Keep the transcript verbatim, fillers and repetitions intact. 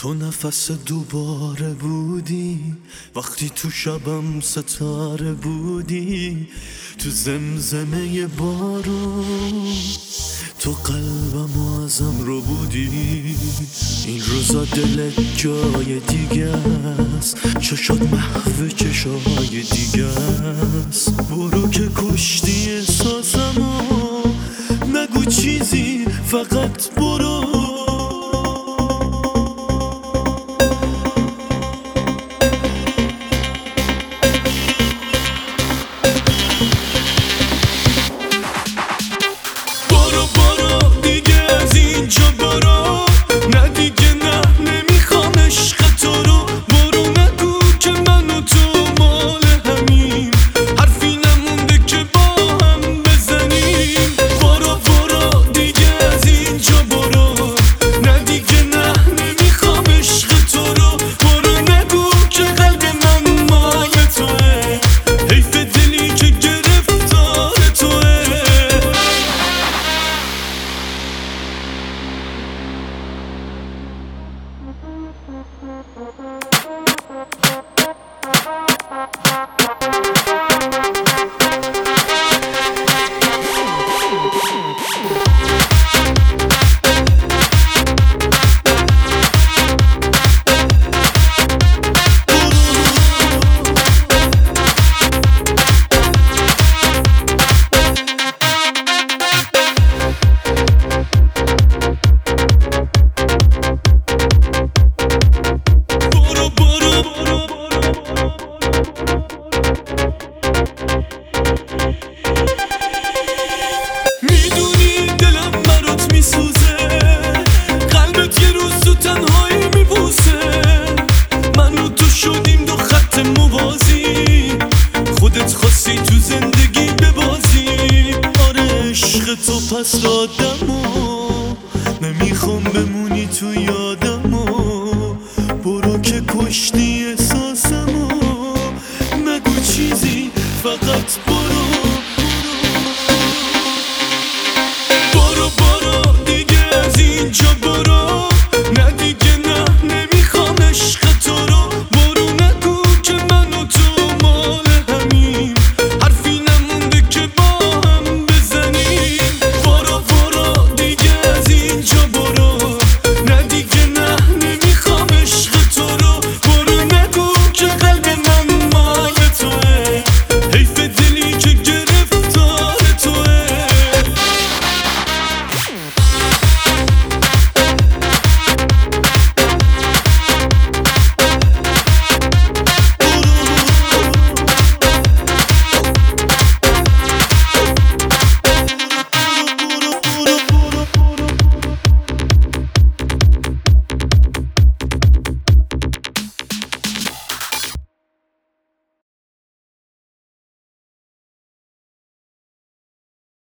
تو نفس دوباره بودی وقتی تو شبم ستاره بودی، تو زمزمه بارون تو قلبم ازم رو بودی. این روزا دلت جای دیگه است، چشات محو چشای دیگه است. برو که کشتی احساسمو، نگو چیزی فقط برو. خودت خواستی تو زندگی ببازی، آره عشق تو پس دادمو، نمیخوام بمونی تو یادم.